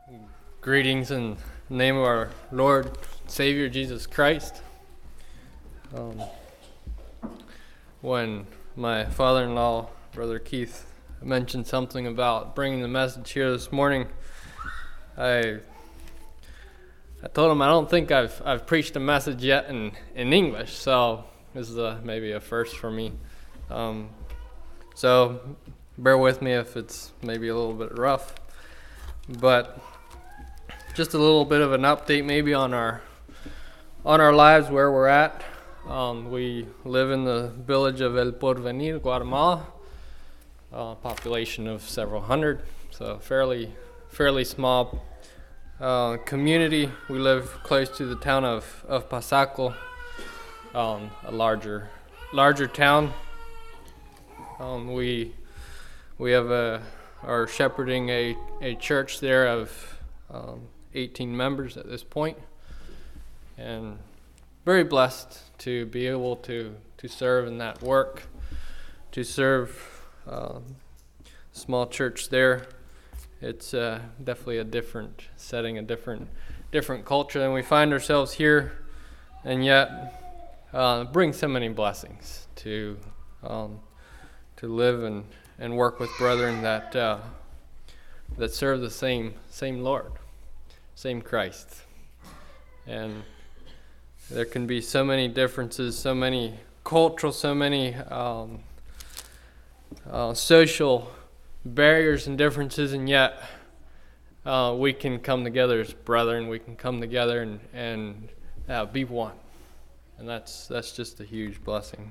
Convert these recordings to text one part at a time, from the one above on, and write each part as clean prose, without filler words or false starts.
Greetings in the name of our Lord, Savior, Jesus Christ. When my father-in-law, Brother Keith, mentioned something about bringing the message here this morning, I told him I don't think I've preached a message yet in English, so this is maybe a first for me. So bear with me if it's maybe a little bit rough, but just a little bit of an update maybe on our lives, where we're at. We live in the village of El Porvenir, Guatemala, population of several hundred, so fairly small community. We live close to the town of Pasaco, a larger town. We are shepherding a church there of 18 members at this point, and very blessed to be able to serve in that work, to serve small church there. It's definitely a different setting, a different culture than we find ourselves here, and yet brings so many blessings to live and work with brethren that serve the same Lord, same Christ. And there can be so many differences, so many cultural, so many social barriers and differences, and yet we can come together as brethren. We can come together and be one, and that's just a huge blessing.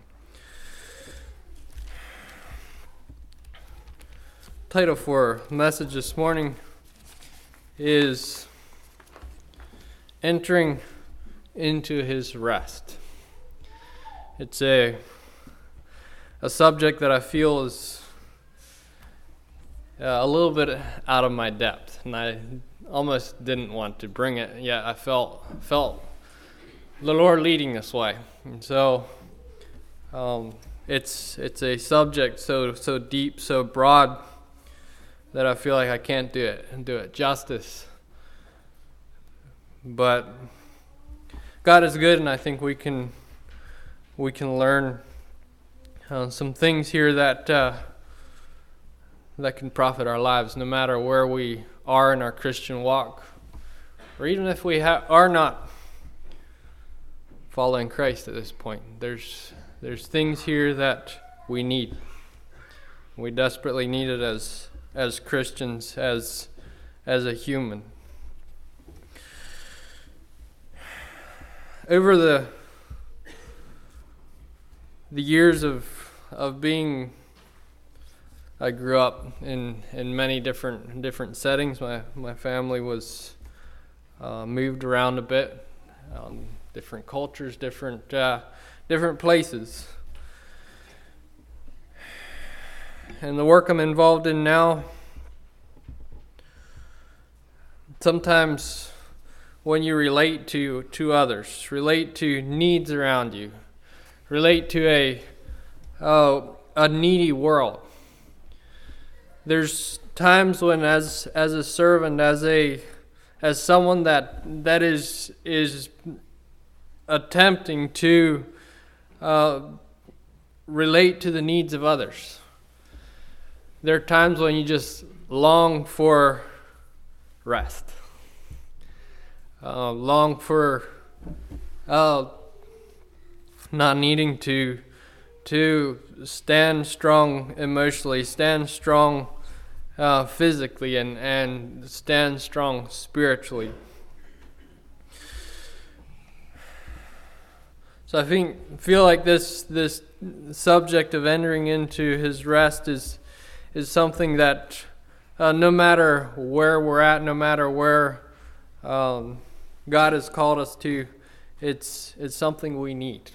Title for message this morning is Entering into His Rest. It's a subject that I feel is a little bit out of my depth, and I almost didn't want to bring it, yet I felt the Lord leading this way. And so it's a subject so deep, so broad, that I feel like I can't do it justice. But God is good, and I think we can learn some things here that can profit our lives, no matter where we are in our Christian walk, or even if we are not following Christ at this point. There's things here that we need. We desperately need it as Christians, as a human. Over the years of being, I grew up in many different settings. My family was moved around a bit, different cultures, different places. And the work I'm involved in now, sometimes when you relate to others, relate to needs around you, relate to a needy world, there's times when as a servant, as someone that is attempting to relate to the needs of others, there are times when you just long for rest. Long for not needing to stand strong emotionally, stand strong physically, and stand strong spiritually. So I feel like this subject of entering into His rest is something that no matter where we're at, no matter where God has called us to, it's something we need.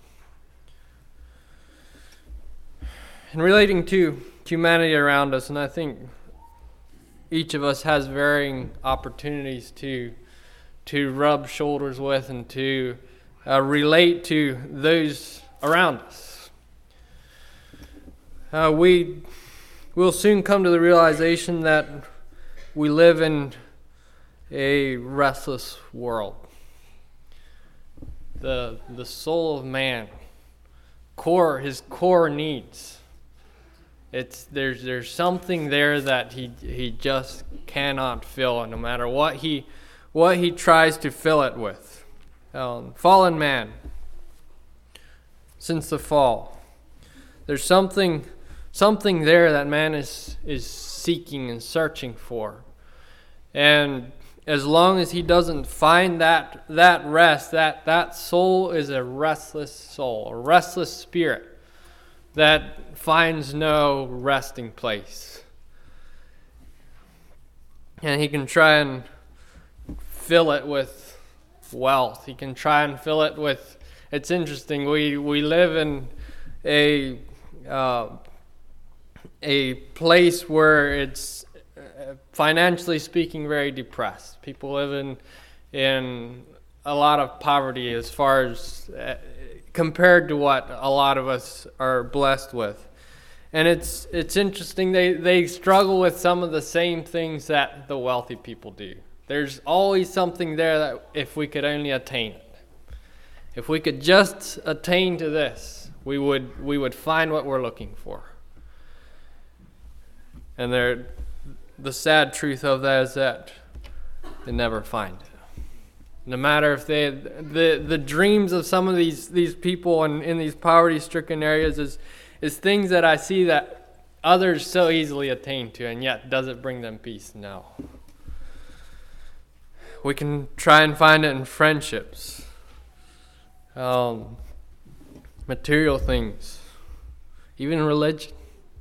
And relating to humanity around us, and I think each of us has varying opportunities to rub shoulders with and to relate to those around us. We'll soon come to the realization that we live in a restless world. The soul of man, his core needs. There's something there that he just cannot fill, no matter what he tries to fill it with. Fallen man. Since the fall, there's something there that man is seeking and searching for, and as long as he doesn't find that rest, that soul is a restless soul, a restless spirit that finds no resting place. And he can try and fill it with wealth. He can try and fill it with... It's interesting. We live in a place where it's, financially speaking, very depressed. People live in a lot of poverty as far as compared to what a lot of us are blessed with. And it's interesting. They struggle with some of the same things that the wealthy people do. There's always something there that if we could only attain it. If we could just attain to this, we would find what we're looking for. And the sad truth of that is that they never find it. No matter if the dreams of some of these people in these poverty-stricken areas is things that I see that others so easily attain to, and yet does it bring them peace? No. We can try and find it in friendships. Material things, even religion.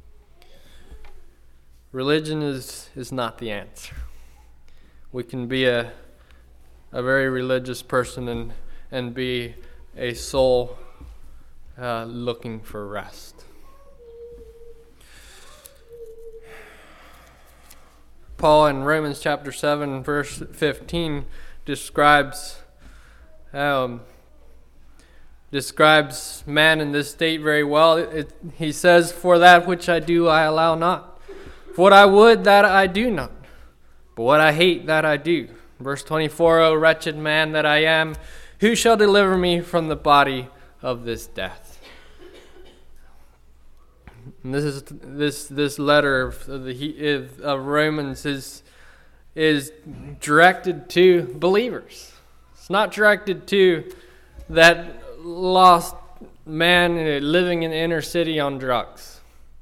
Religion is not the answer. We can be a very religious person and be a soul looking for rest. Paul in Romans chapter 7 verse 15 describes man in this state very well. He says, "For that which I do I allow not. For what I would that I do not. But what I hate that I do." Verse 24, "O wretched man that I am, who shall deliver me from the body of this death?" And this letter of Romans is directed to believers. It's not directed to that lost man living in the inner city on drugs.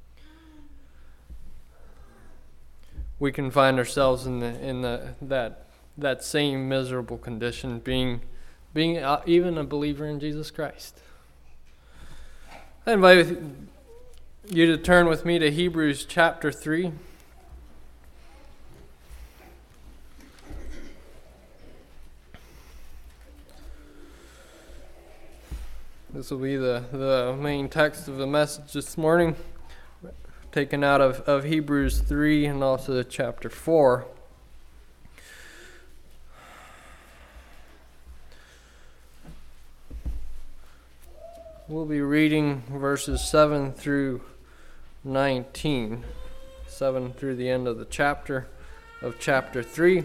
We can find ourselves in that same miserable condition, being even a believer in Jesus Christ. I invite you to turn with me to Hebrews chapter 3. This will be the main text of the message this morning, taken out of Hebrews 3 and also chapter 4. We'll be reading verses 7 through 19, 7 through the end of the chapter 3.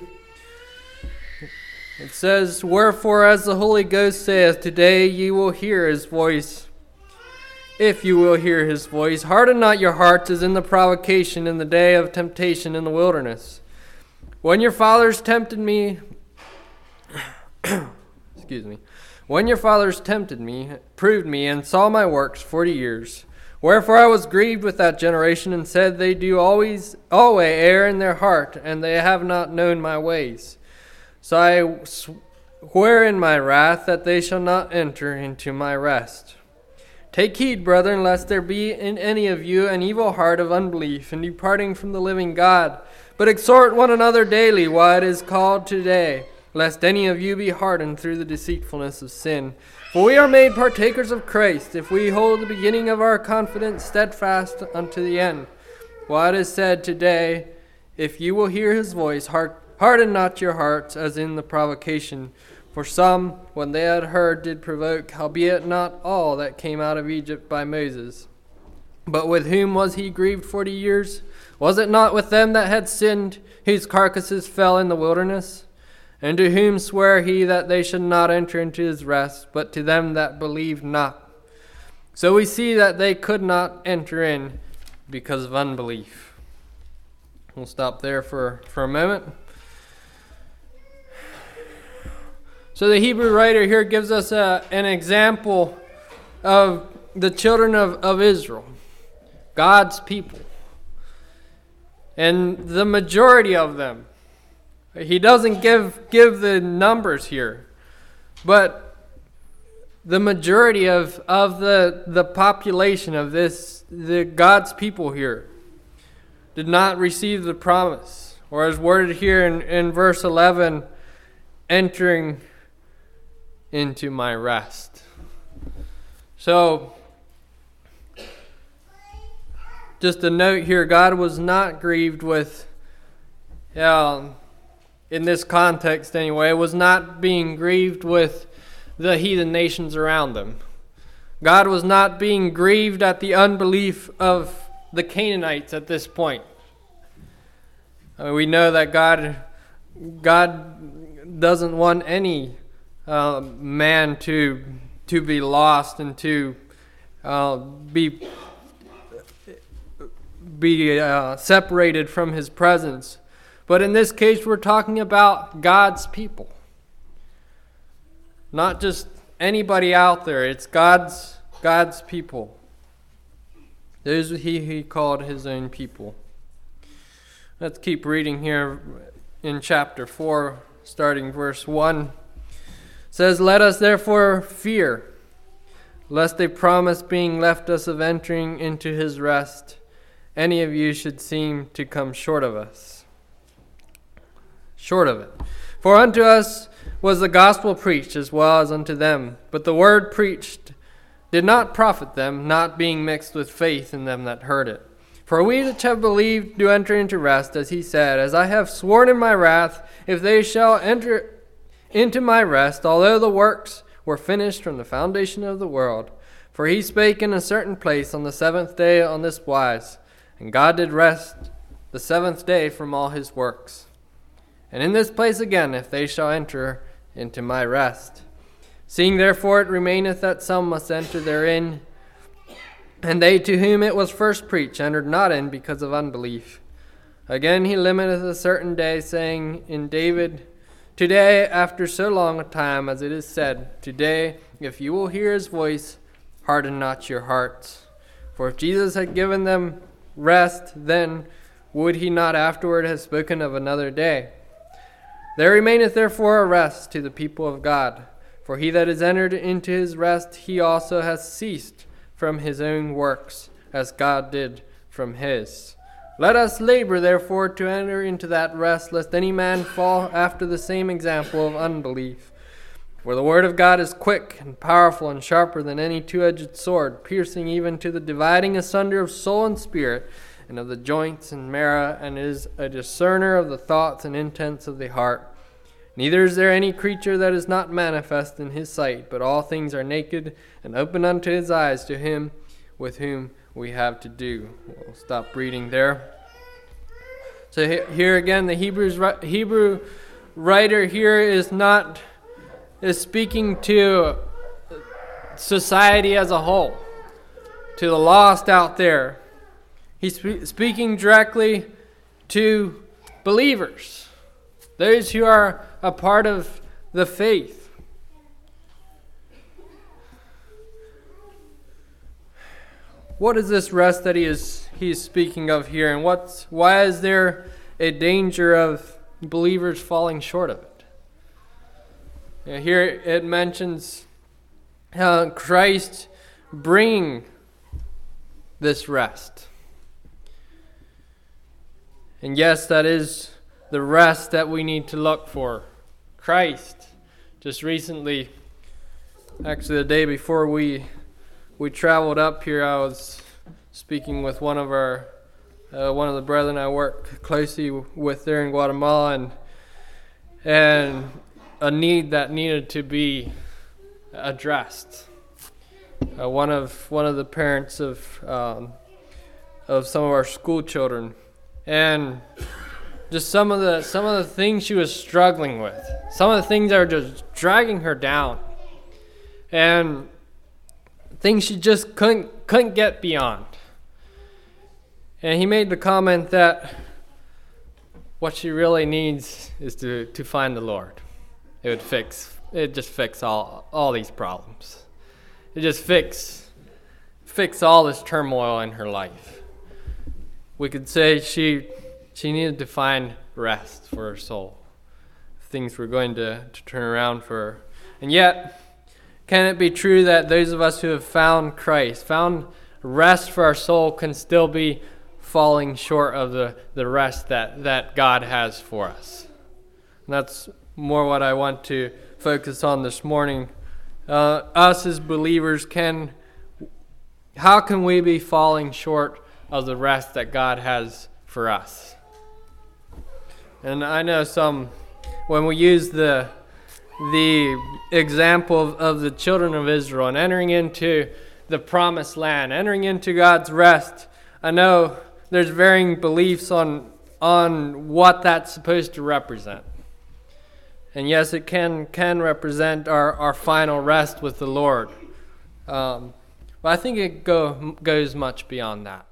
It says, "Wherefore, as the Holy Ghost saith, today ye will hear his voice. If you will hear his voice, harden not your hearts as in the provocation in the day of temptation in the wilderness. When your fathers tempted me, when your fathers tempted me, proved me, and saw my works 40 years. Wherefore I was grieved with that generation, and said, they do always err in their heart, and they have not known my ways. So I swear in my wrath that they shall not enter into my rest. Take heed, brethren, lest there be in any of you an evil heart of unbelief in departing from the living God. But exhort one another daily while it is called today, lest any of you be hardened through the deceitfulness of sin. For we are made partakers of Christ, if we hold the beginning of our confidence steadfast unto the end. While it is said today, if you will hear his voice, harden not your hearts as in the provocation. For some, when they had heard, did provoke, howbeit not all that came out of Egypt by Moses. But with whom was he grieved 40 years? Was it not with them that had sinned, whose carcasses fell in the wilderness? And to whom sware he that they should not enter into his rest, but to them that believed not? So we see that they could not enter in because of unbelief. We'll stop there for a moment. So the Hebrew writer here gives us an example of the children of Israel, God's people. And the majority of them, he doesn't give the numbers here, but the majority of the population of the God's people here did not receive the promise, or as worded here in verse 11, entering into my rest. So, just a note here, God was not grieved with, in this context anyway, was not being grieved with the heathen nations around them. God was not being grieved at the unbelief of the Canaanites at this point. We know that God doesn't want any man to be lost and to be separated from his presence. But in this case, we're talking about God's people. Not just anybody out there. It's God's people. Those he called his own people. Let's keep reading here in chapter 4, starting verse 1. It says, "Let us therefore fear, lest a promise being left us of entering into his rest, any of you should seem to come short of us." Short of it. "For unto us was the gospel preached as well as unto them. But the word preached did not profit them, not being mixed with faith in them that heard it. For we which have believed do enter into rest, as he said, As I have sworn in my wrath, if they shall enter into my rest, although the works were finished from the foundation of the world. For he spake in a certain place on the seventh day on this wise, And God did rest the seventh day from all his works. And in this place again, if they shall enter into my rest. Seeing therefore it remaineth that some must enter therein, and they to whom it was first preached entered not in because of unbelief. Again he limiteth a certain day, saying in David, Today, after so long a time, as it is said, Today, if you will hear his voice, harden not your hearts. For if Jesus had given them rest, then would he not afterward have spoken of another day? There remaineth therefore a rest to the people of God. For he that is entered into his rest, he also has ceased from his own works, as God did from his. Let us labor therefore to enter into that rest, lest any man fall after the same example of unbelief. For the word of God is quick and powerful and sharper than any two-edged sword, piercing even to the dividing asunder of soul and spirit, and of the joints and marrow, and is a discerner of the thoughts and intents of the heart. Neither is there any creature that is not manifest in his sight, but all things are naked and open unto his eyes to him with whom we have to do. We'll stop reading there. So here again, the Hebrew writer here is speaking to society as a whole, to the lost out there. He's speaking directly to believers, those who are a part of the faith. What is this rest that he's speaking of here, and why is there a danger of believers falling short of it? Here it mentions Christ bringing this rest. And yes, that is the rest that we need to look for. Christ. Just recently, actually the day before we traveled up here, I was speaking with one of the brethren I work closely with there in Guatemala, and a need that needed to be addressed. One of the parents of some of our school children, and just some of the things she was struggling with, some of the things that were just dragging her down, and things she just couldn't get beyond. And he made the comment that what she really needs is to find the Lord. It just fix all these problems. It just fix all this turmoil in her life. We could say she needed to find rest for her soul. Things were going to turn around for her. And yet, can it be true that those of us who have found Christ, found rest for our soul, can still be falling short of the rest that God has for us? And that's more what I want to focus on this morning. Us as believers, how can we be falling short of the rest that God has for us? And I know when we use the example of the children of Israel and entering into the promised land, entering into God's rest, I know there's varying beliefs on what that's supposed to represent. And yes, it can represent our final rest with the Lord. But I think it goes much beyond that.